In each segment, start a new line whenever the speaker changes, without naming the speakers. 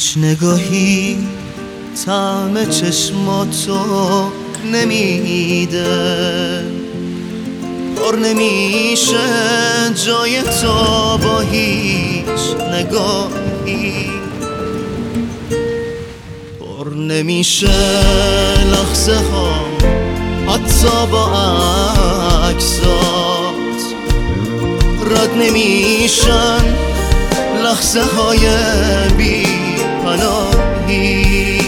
هیچ نگاهی طعم چشماتو نمیده، پر نمیشه جای تو با هیچ نگاهی، پر نمیشه لحظه ها حتی با عکسات، رد نمیشن لحظه های بی پناهی.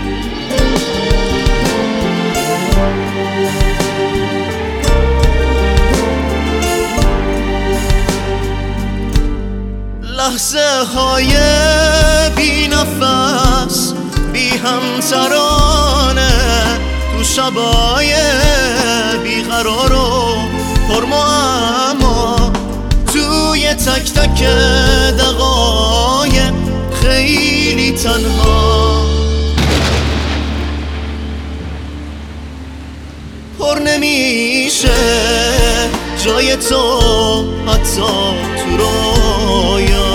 لحظه های بی نفس بی همسرانه تو شبای بی قرار و پر معما، توی تک تک دقایق خیلی تنها، پر نمیشه جای تو حتی تو رویا.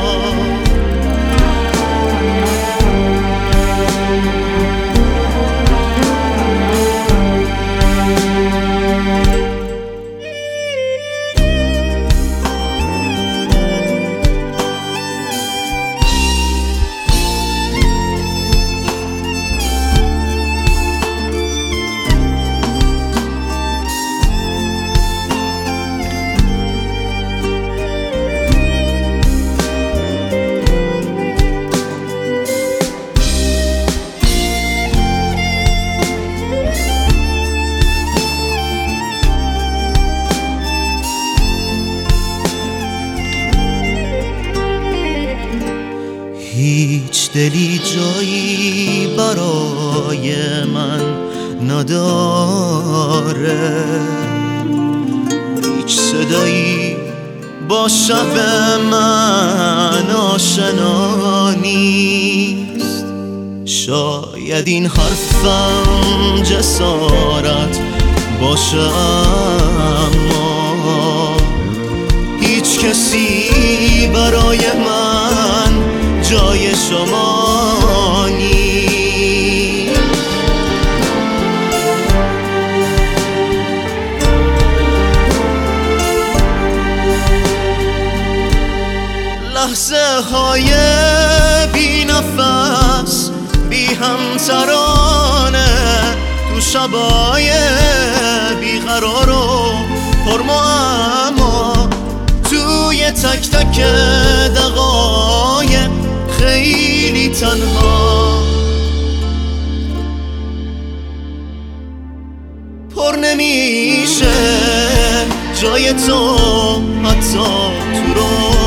هیچ دلی جایی برای من نداره، هیچ صدایی با شب من آشنا نیست. شاید این حرفم جسارت باشه، اما هیچ کسی برای من جای شما نیست. لحظه های بی نفس بی همسرانه تو شبای بی قرار و پر معما، توی تک تک دقایق خیلی تنها، پر نمیشه جای تو حتی تو رو.